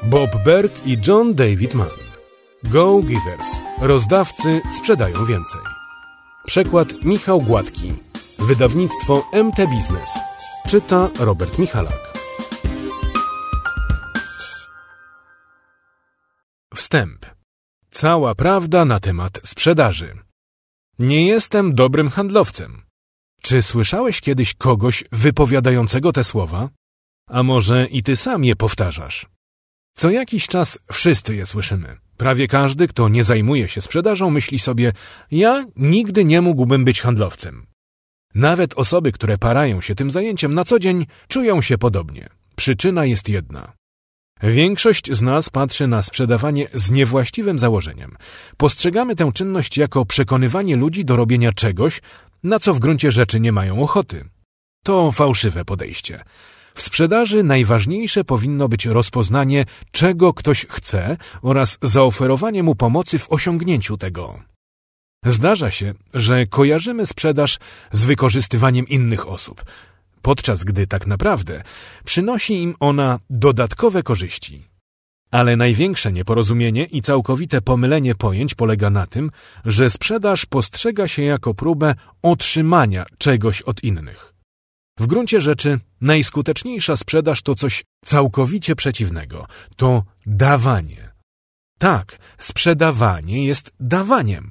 Bob Berg i John David Mann. Go Givers. Rozdawcy sprzedają więcej. Przekład Michał Gładki. Wydawnictwo MT Biznes. Czyta Robert Michalak. Wstęp. Cała prawda na temat sprzedaży. Nie jestem dobrym handlowcem. Czy słyszałeś kiedyś kogoś wypowiadającego te słowa? A może i ty sam je powtarzasz? Co jakiś czas wszyscy je słyszymy. Prawie każdy, kto nie zajmuje się sprzedażą, myśli sobie: ja nigdy nie mógłbym być handlowcem. Nawet osoby, które parają się tym zajęciem na co dzień, czują się podobnie. Przyczyna jest jedna. Większość z nas patrzy na sprzedawanie z niewłaściwym założeniem. Postrzegamy tę czynność jako przekonywanie ludzi do robienia czegoś, na co w gruncie rzeczy nie mają ochoty. To fałszywe podejście. W sprzedaży najważniejsze powinno być rozpoznanie, czego ktoś chce oraz zaoferowanie mu pomocy w osiągnięciu tego. Zdarza się, że kojarzymy sprzedaż z wykorzystywaniem innych osób, podczas gdy tak naprawdę przynosi im ona dodatkowe korzyści. Ale największe nieporozumienie i całkowite pomylenie pojęć polega na tym, że sprzedaż postrzega się jako próbę otrzymania czegoś od innych. W gruncie rzeczy najskuteczniejsza sprzedaż to coś całkowicie przeciwnego. To dawanie. Tak, sprzedawanie jest dawaniem.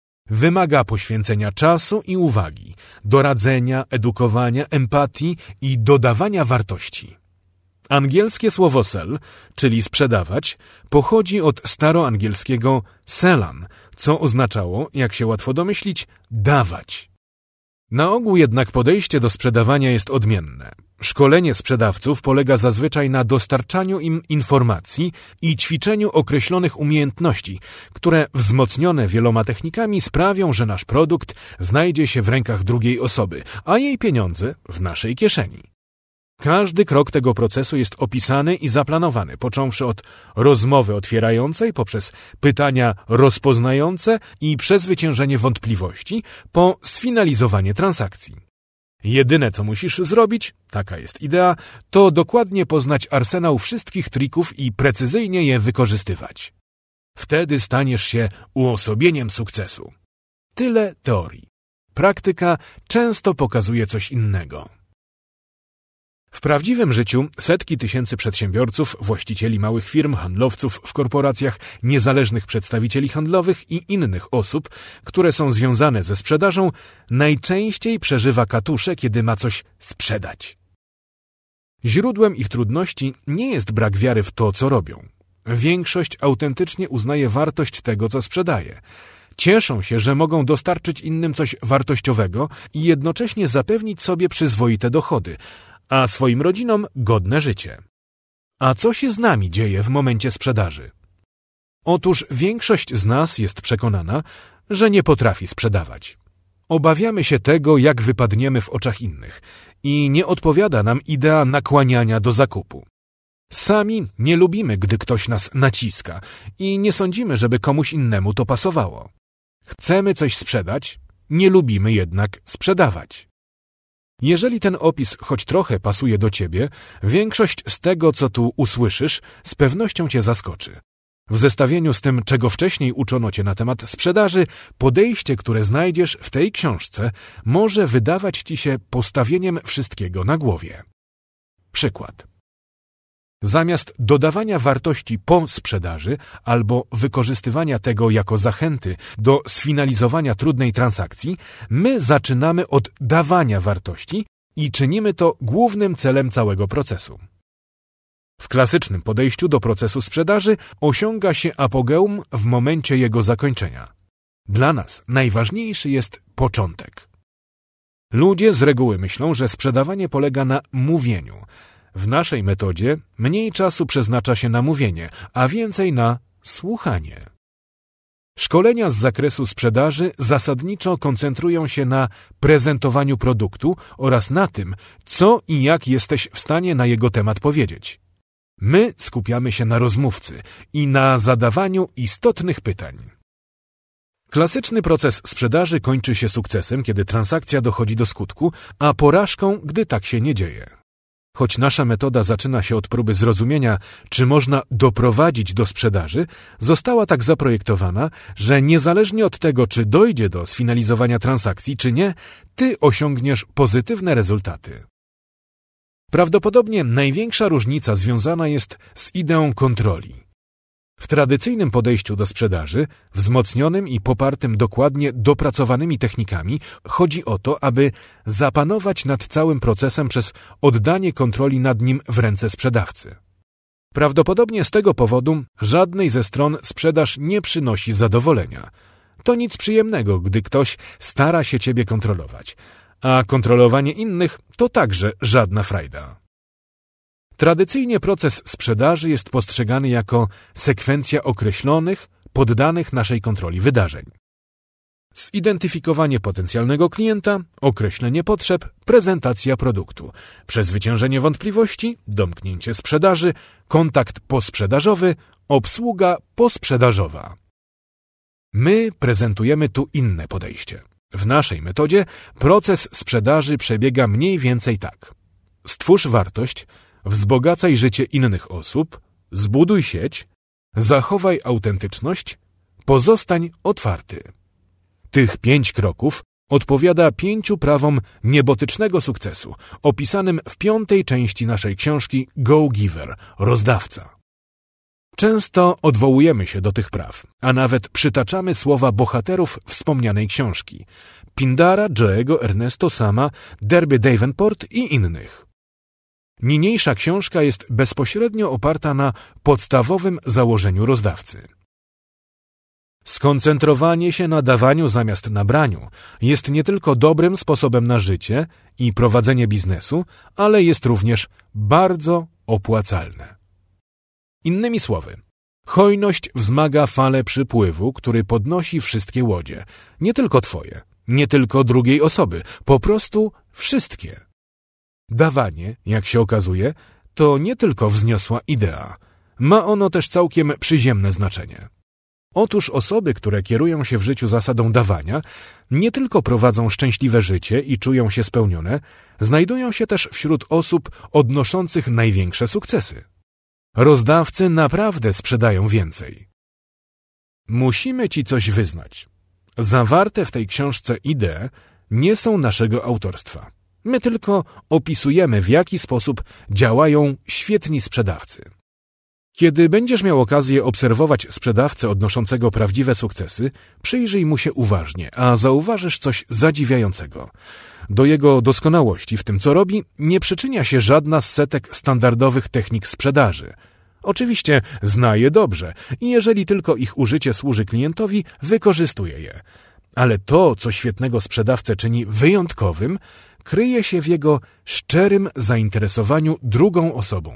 Wymaga poświęcenia czasu i uwagi, doradzenia, edukowania, empatii i dodawania wartości. Angielskie słowo sell, czyli sprzedawać, pochodzi od staroangielskiego sellan, co oznaczało, jak się łatwo domyślić, dawać. Na ogół jednak podejście do sprzedawania jest odmienne. Szkolenie sprzedawców polega zazwyczaj na dostarczaniu im informacji i ćwiczeniu określonych umiejętności, które wzmocnione wieloma technikami sprawią, że nasz produkt znajdzie się w rękach drugiej osoby, a jej pieniądze w naszej kieszeni. Każdy krok tego procesu jest opisany i zaplanowany, począwszy od rozmowy otwierającej, poprzez pytania rozpoznające i przezwyciężenie wątpliwości, po sfinalizowanie transakcji. Jedyne, co musisz zrobić, taka jest idea, to dokładnie poznać arsenał wszystkich trików i precyzyjnie je wykorzystywać. Wtedy staniesz się uosobieniem sukcesu. Tyle teorii. Praktyka często pokazuje coś innego. W prawdziwym życiu setki tysięcy przedsiębiorców, właścicieli małych firm, handlowców w korporacjach, niezależnych przedstawicieli handlowych i innych osób, które są związane ze sprzedażą, najczęściej przeżywa katusze, kiedy ma coś sprzedać. Źródłem ich trudności nie jest brak wiary w to, co robią. Większość autentycznie uznaje wartość tego, co sprzedaje. Cieszą się, że mogą dostarczyć innym coś wartościowego i jednocześnie zapewnić sobie przyzwoite dochody, a swoim rodzinom godne życie. A co się z nami dzieje w momencie sprzedaży? Otóż większość z nas jest przekonana, że nie potrafi sprzedawać. Obawiamy się tego, jak wypadniemy w oczach innych i nie odpowiada nam idea nakłaniania do zakupu. Sami nie lubimy, gdy ktoś nas naciska i nie sądzimy, żeby komuś innemu to pasowało. Chcemy coś sprzedać, nie lubimy jednak sprzedawać. Jeżeli ten opis choć trochę pasuje do ciebie, większość z tego, co tu usłyszysz, z pewnością cię zaskoczy. W zestawieniu z tym, czego wcześniej uczono cię na temat sprzedaży, podejście, które znajdziesz w tej książce, może wydawać ci się postawieniem wszystkiego na głowie. Przykład. Zamiast dodawania wartości po sprzedaży albo wykorzystywania tego jako zachęty do sfinalizowania trudnej transakcji, my zaczynamy od dawania wartości i czynimy to głównym celem całego procesu. W klasycznym podejściu do procesu sprzedaży osiąga się apogeum w momencie jego zakończenia. Dla nas najważniejszy jest początek. Ludzie z reguły myślą, że sprzedawanie polega na mówieniu. W naszej metodzie mniej czasu przeznacza się na mówienie, a więcej na słuchanie. Szkolenia z zakresu sprzedaży zasadniczo koncentrują się na prezentowaniu produktu oraz na tym, co i jak jesteś w stanie na jego temat powiedzieć. My skupiamy się na rozmówcy i na zadawaniu istotnych pytań. Klasyczny proces sprzedaży kończy się sukcesem, kiedy transakcja dochodzi do skutku, a porażką, gdy tak się nie dzieje. Choć nasza metoda zaczyna się od próby zrozumienia, czy można doprowadzić do sprzedaży, została tak zaprojektowana, że niezależnie od tego, czy dojdzie do sfinalizowania transakcji, czy nie, ty osiągniesz pozytywne rezultaty. Prawdopodobnie największa różnica związana jest z ideą kontroli. W tradycyjnym podejściu do sprzedaży, wzmocnionym i popartym dokładnie dopracowanymi technikami, chodzi o to, aby zapanować nad całym procesem przez oddanie kontroli nad nim w ręce sprzedawcy. Prawdopodobnie z tego powodu żadnej ze stron sprzedaż nie przynosi zadowolenia. To nic przyjemnego, gdy ktoś stara się ciebie kontrolować, a kontrolowanie innych to także żadna frajda. Tradycyjnie proces sprzedaży jest postrzegany jako sekwencja określonych, poddanych naszej kontroli wydarzeń. Zidentyfikowanie potencjalnego klienta, określenie potrzeb, prezentacja produktu, przezwyciężenie wątpliwości, domknięcie sprzedaży, kontakt posprzedażowy, obsługa posprzedażowa. My prezentujemy tu inne podejście. W naszej metodzie proces sprzedaży przebiega mniej więcej tak. Stwórz wartość, wzbogacaj życie innych osób, zbuduj sieć, zachowaj autentyczność, pozostań otwarty. Tych 5 kroków odpowiada 5 prawom niebotycznego sukcesu, opisanym w 5. części naszej książki Go Giver – Rozdawca. Często odwołujemy się do tych praw, a nawet przytaczamy słowa bohaterów wspomnianej książki – Pindara, Joego, Ernesto Sama, Derby Davenport i innych. Niniejsza książka jest bezpośrednio oparta na podstawowym założeniu rozdawcy. Skoncentrowanie się na dawaniu zamiast na braniu jest nie tylko dobrym sposobem na życie i prowadzenie biznesu, ale jest również bardzo opłacalne. Innymi słowy, hojność wzmaga falę przypływu, który podnosi wszystkie łodzie, nie tylko twoje, nie tylko drugiej osoby, po prostu wszystkie. Dawanie, jak się okazuje, to nie tylko wzniosła idea. Ma ono też całkiem przyziemne znaczenie. Otóż osoby, które kierują się w życiu zasadą dawania, nie tylko prowadzą szczęśliwe życie i czują się spełnione, znajdują się też wśród osób odnoszących największe sukcesy. Rozdawcy naprawdę sprzedają więcej. Musimy ci coś wyznać. Zawarte w tej książce idee nie są naszego autorstwa. My tylko opisujemy, w jaki sposób działają świetni sprzedawcy. Kiedy będziesz miał okazję obserwować sprzedawcę odnoszącego prawdziwe sukcesy, przyjrzyj mu się uważnie, a zauważysz coś zadziwiającego. Do jego doskonałości w tym, co robi, nie przyczynia się żadna z setek standardowych technik sprzedaży. Oczywiście zna je dobrze i jeżeli tylko ich użycie służy klientowi, wykorzystuje je. Ale to, co świetnego sprzedawcę czyni wyjątkowym, kryje się w jego szczerym zainteresowaniu drugą osobą.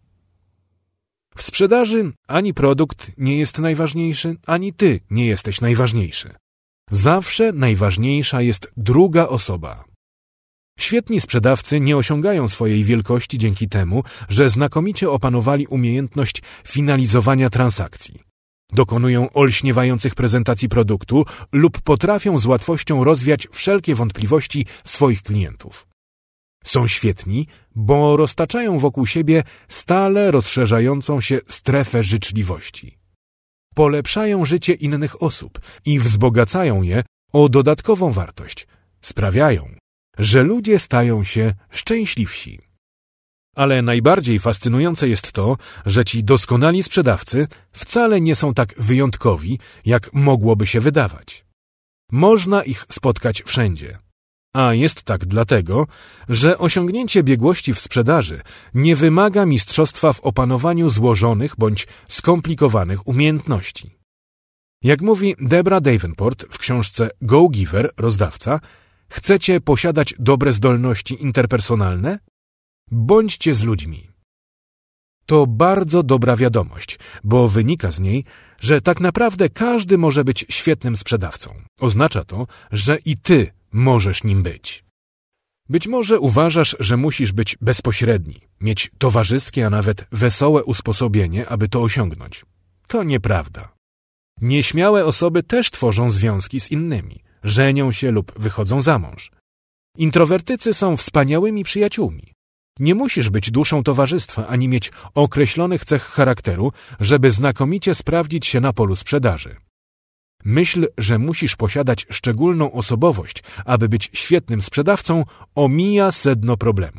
W sprzedaży ani produkt nie jest najważniejszy, ani ty nie jesteś najważniejszy. Zawsze najważniejsza jest druga osoba. Świetni sprzedawcy nie osiągają swojej wielkości dzięki temu, że znakomicie opanowali umiejętność finalizowania transakcji. Dokonują olśniewających prezentacji produktu lub potrafią z łatwością rozwiać wszelkie wątpliwości swoich klientów. Są świetni, bo roztaczają wokół siebie stale rozszerzającą się strefę życzliwości. Polepszają życie innych osób i wzbogacają je o dodatkową wartość. Sprawiają, że ludzie stają się szczęśliwsi. Ale najbardziej fascynujące jest to, że ci doskonali sprzedawcy wcale nie są tak wyjątkowi, jak mogłoby się wydawać. Można ich spotkać wszędzie. A jest tak dlatego, że osiągnięcie biegłości w sprzedaży nie wymaga mistrzostwa w opanowaniu złożonych bądź skomplikowanych umiejętności. Jak mówi Debra Davenport w książce Go Giver – Rozdawca, chcecie posiadać dobre zdolności interpersonalne? Bądźcie z ludźmi. To bardzo dobra wiadomość, bo wynika z niej, że tak naprawdę każdy może być świetnym sprzedawcą. Oznacza to, że i ty możesz nim być. Być może uważasz, że musisz być bezpośredni, mieć towarzyskie, a nawet wesołe usposobienie, aby to osiągnąć. To nieprawda. Nieśmiałe osoby też tworzą związki z innymi, żenią się lub wychodzą za mąż. Introwertycy są wspaniałymi przyjaciółmi. Nie musisz być duszą towarzystwa ani mieć określonych cech charakteru, żeby znakomicie sprawdzić się na polu sprzedaży. Myśl, że musisz posiadać szczególną osobowość, aby być świetnym sprzedawcą, omija sedno problemu.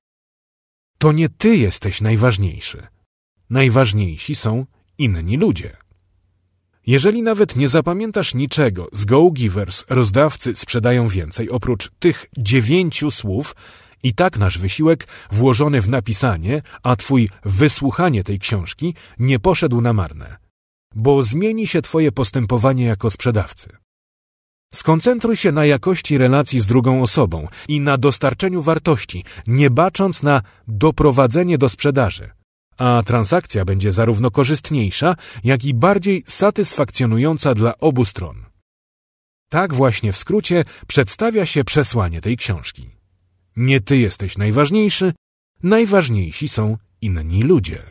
To nie ty jesteś najważniejszy. Najważniejsi są inni ludzie. Jeżeli nawet nie zapamiętasz niczego z GoGivers, rozdawcy sprzedają więcej oprócz tych 9 słów, i tak nasz wysiłek włożony w napisanie, a twój wysłuchanie tej książki nie poszedł na marne, bo zmieni się twoje postępowanie jako sprzedawcy. Skoncentruj się na jakości relacji z drugą osobą i na dostarczeniu wartości, nie bacząc na doprowadzenie do sprzedaży, a transakcja będzie zarówno korzystniejsza, jak i bardziej satysfakcjonująca dla obu stron. Tak właśnie w skrócie przedstawia się przesłanie tej książki. Nie ty jesteś najważniejszy, najważniejsi są inni ludzie.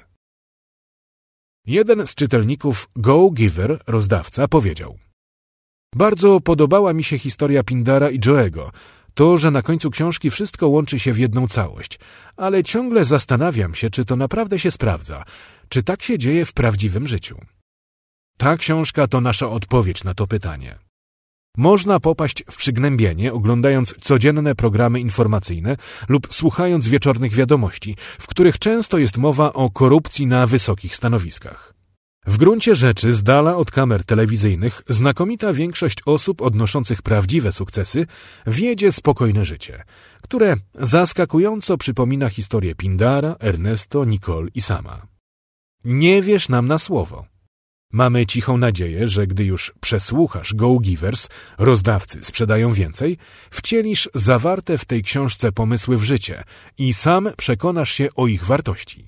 Jeden z czytelników GoGiver, rozdawca, powiedział: bardzo podobała mi się historia Pindara i Joego, to, że na końcu książki wszystko łączy się w jedną całość, ale ciągle zastanawiam się, czy to naprawdę się sprawdza, czy tak się dzieje w prawdziwym życiu. Ta książka to nasza odpowiedź na to pytanie. Można popaść w przygnębienie, oglądając codzienne programy informacyjne lub słuchając wieczornych wiadomości, w których często jest mowa o korupcji na wysokich stanowiskach. W gruncie rzeczy, z dala od kamer telewizyjnych, znakomita większość osób odnoszących prawdziwe sukcesy wiedzie spokojne życie, które zaskakująco przypomina historię Pindara, Ernesto, Nicole i Sama. Nie wierz nam na słowo. Mamy cichą nadzieję, że gdy już przesłuchasz GoGivers, rozdawcy sprzedają więcej, wcielisz zawarte w tej książce pomysły w życie i sam przekonasz się o ich wartości.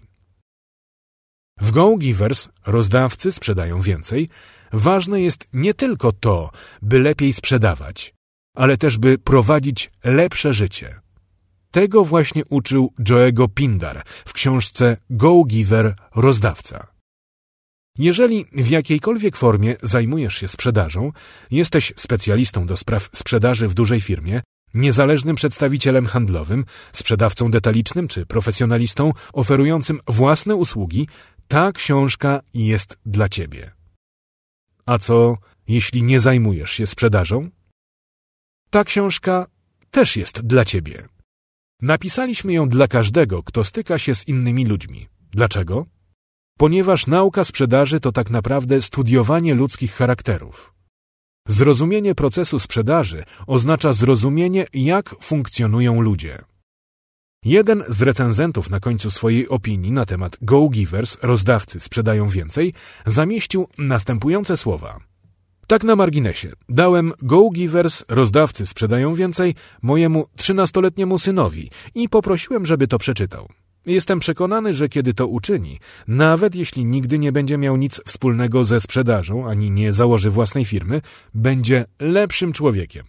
W GoGivers, rozdawcy sprzedają więcej, ważne jest nie tylko to, by lepiej sprzedawać, ale też by prowadzić lepsze życie. Tego właśnie uczył Joego Pindar w książce GoGiver, rozdawca. Jeżeli w jakiejkolwiek formie zajmujesz się sprzedażą, jesteś specjalistą do spraw sprzedaży w dużej firmie, niezależnym przedstawicielem handlowym, sprzedawcą detalicznym czy profesjonalistą oferującym własne usługi, ta książka jest dla ciebie. A co, jeśli nie zajmujesz się sprzedażą? Ta książka też jest dla ciebie. Napisaliśmy ją dla każdego, kto styka się z innymi ludźmi. Dlaczego? Ponieważ nauka sprzedaży to tak naprawdę studiowanie ludzkich charakterów. Zrozumienie procesu sprzedaży oznacza zrozumienie, jak funkcjonują ludzie. Jeden z recenzentów na końcu swojej opinii na temat GoGivers, rozdawcy sprzedają więcej, zamieścił następujące słowa. Tak na marginesie, dałem GoGivers, rozdawcy sprzedają więcej mojemu 13-letniemu synowi i poprosiłem, żeby to przeczytał. Jestem przekonany, że kiedy to uczyni, nawet jeśli nigdy nie będzie miał nic wspólnego ze sprzedażą ani nie założy własnej firmy, będzie lepszym człowiekiem.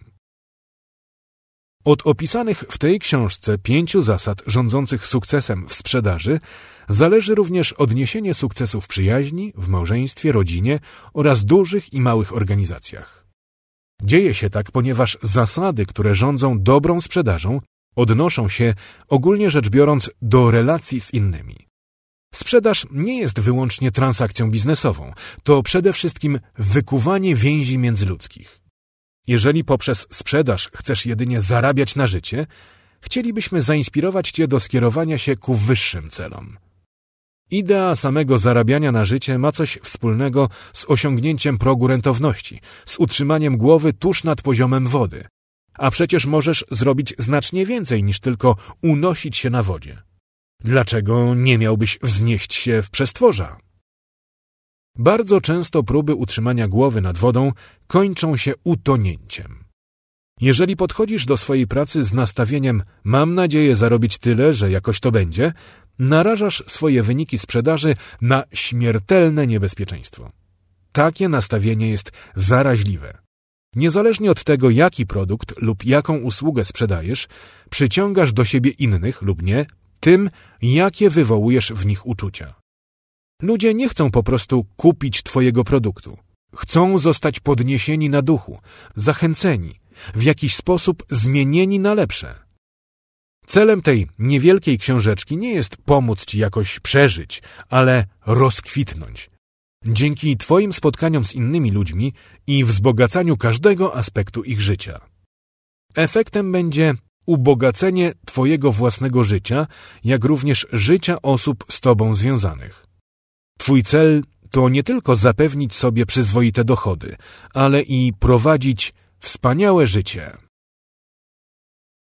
Od opisanych w tej książce 5 zasad rządzących sukcesem w sprzedaży zależy również odniesienie sukcesu w przyjaźni, w małżeństwie, rodzinie oraz dużych i małych organizacjach. Dzieje się tak, ponieważ zasady, które rządzą dobrą sprzedażą, odnoszą się, ogólnie rzecz biorąc, do relacji z innymi. Sprzedaż nie jest wyłącznie transakcją biznesową, to przede wszystkim wykuwanie więzi międzyludzkich. Jeżeli poprzez sprzedaż chcesz jedynie zarabiać na życie, chcielibyśmy zainspirować cię do skierowania się ku wyższym celom. Idea samego zarabiania na życie ma coś wspólnego z osiągnięciem progu rentowności, z utrzymaniem głowy tuż nad poziomem wody. A przecież możesz zrobić znacznie więcej niż tylko unosić się na wodzie. Dlaczego nie miałbyś wznieść się w przestworza? Bardzo często próby utrzymania głowy nad wodą kończą się utonięciem. Jeżeli podchodzisz do swojej pracy z nastawieniem mam nadzieję zarobić tyle, że jakoś to będzie, narażasz swoje wyniki sprzedaży na śmiertelne niebezpieczeństwo. Takie nastawienie jest zaraźliwe. Niezależnie od tego, jaki produkt lub jaką usługę sprzedajesz, przyciągasz do siebie innych lub nie, tym, jakie wywołujesz w nich uczucia. Ludzie nie chcą po prostu kupić twojego produktu. Chcą zostać podniesieni na duchu, zachęceni, w jakiś sposób zmienieni na lepsze. Celem tej niewielkiej książeczki nie jest pomóc ci jakoś przeżyć, ale rozkwitnąć. Dzięki twoim spotkaniom z innymi ludźmi i wzbogacaniu każdego aspektu ich życia. Efektem będzie ubogacenie twojego własnego życia, jak również życia osób z tobą związanych. Twój cel to nie tylko zapewnić sobie przyzwoite dochody, ale i prowadzić wspaniałe życie.